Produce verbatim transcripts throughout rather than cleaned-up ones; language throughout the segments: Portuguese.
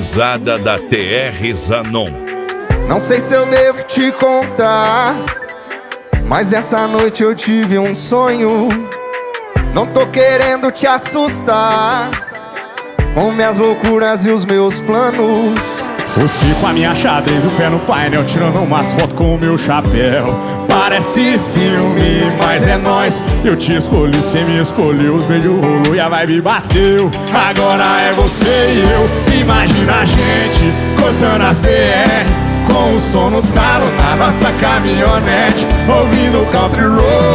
climatizada da T R Zanon. Não sei se eu devo te contar, mas essa noite eu tive um sonho. Não tô querendo te assustar com minhas loucuras e os meus planos. Você com a minha xadrez, o pé no painel, tirando umas fotos com o meu chapéu. Parece filme, mas é nóis. Eu te escolhi, cê me escolheu. Os beijos rolou e a vibe bateu. Agora é você e eu. Imagina a gente cortando as B R, com o som no talo na nossa caminhonete, ouvindo country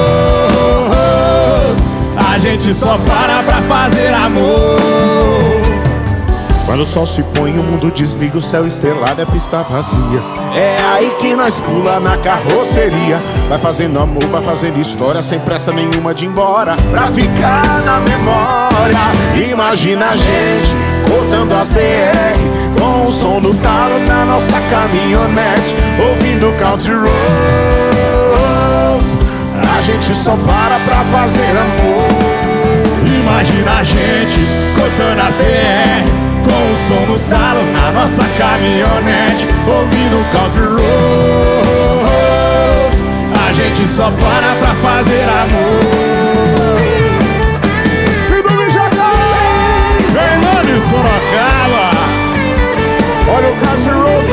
roads. A gente só para pra fazer amor. Quando o sol se põe, o mundo desliga, o céu estrelado é pista vazia. É aí que nós pula na carroceria. Vai fazendo amor, vai fazendo história, sem pressa nenhuma de ir embora, pra ficar na memória. Imagina a gente cortando as B R, com o som do talo na nossa caminhonete, ouvindo country roads. A gente só para pra fazer amor. Imagina a gente cortando as B R, com o som no talo na nossa caminhonete, ouvindo country roads. A gente só para pra fazer amor. Fernando e Sorocaba, olha o country roads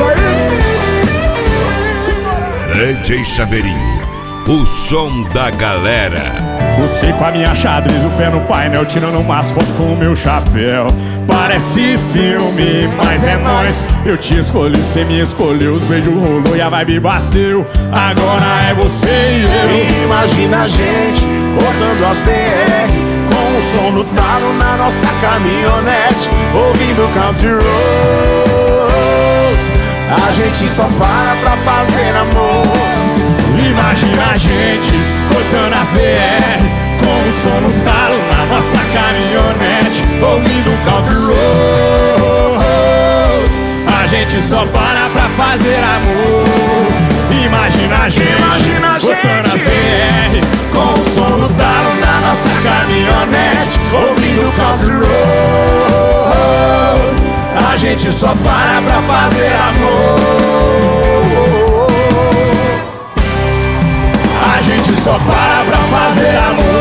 aí. D J Chaveirinho, o som da galera. Você com a minha xadrez, o pé no painel, tirando umas fotos com o meu chapéu. Parece filme, mas é nóis. Eu te escolhi, cê me escolheu. Os beijos rolou e a vibe bateu. Agora é você e eu. Imagina a gente cortando as B R, com o som no talo na nossa caminhonete, ouvindo country roads. A gente só para pra fazer amor. Imagina a gente cortando as B R, com o som no talo na nossa caminhonete, ouvindo country roads. A gente só para pra fazer amor. Imagina a gente, Imagina a cortando gente. as B R, com o som no talo na nossa caminhonete, ouvindo country roads. A gente só para pra fazer amor. A gente só para pra fazer amor.